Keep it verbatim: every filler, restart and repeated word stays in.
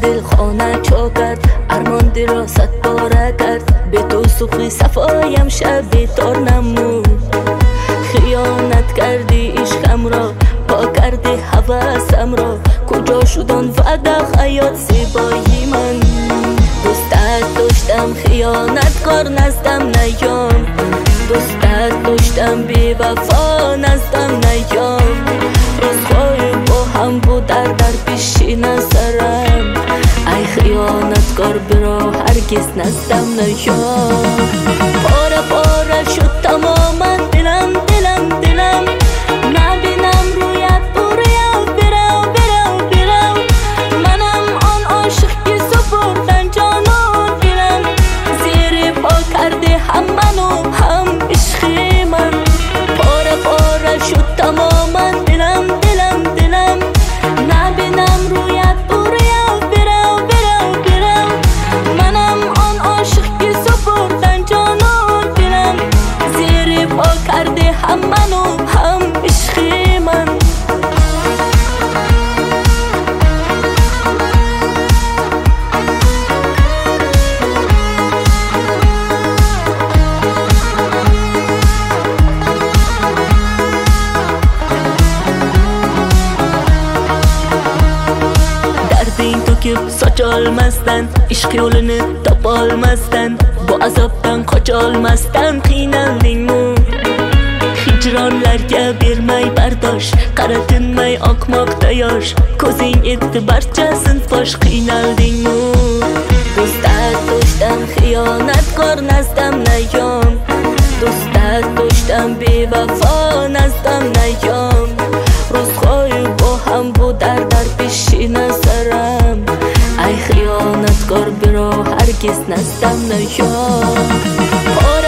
دل خانه چا کرد، ارمان دل را صد باره کرد. به تو صبح صفایم شب بیتار نمود. خیانت کردی عشقم را، پا کردی حواسم را. کجا شدن وعده حیات زیبایی من؟ دوستت داشتم خیانت کار نزدم نیام. دوستت داشتم بی وفا نزدم نیام. روزهای با هم بود در در پیشی نظرم. ای خیانتکار برا هرگز نزدم نیام. پاره پاره شد تماما دلم دلم دلم. نبینم رویت برو برو برو برو. منم آن عاشق که سپردن جان و دلم. زیر پا کرده هم منو هم عشق من. پاره پاره شد تماما دلم دلم دلم. نبینم رویت برو برو برو برو. منم آن عاشق که سپردن جان و دلم. زیر پا کرده هم منو هم عشق من. دردین تو که ساچال مستن، عشق یولنه تپال مستن. با عذابتن خاچال مستن قینالدingmu. Hicranlarga bermay bardosh, qaratinmay oqmoqda yosh. Ko'zing etdi barchasin fosh qiynaldingmu. Do'stat do'stam xiyonatkor nazdam nayom. Do'stat do'stam bevafo nazdam nayom. Ro'zg'oyi bo ham bu dar dar peshi nazaram. Ay xiyonatkor biro hargiz nazdam nayom.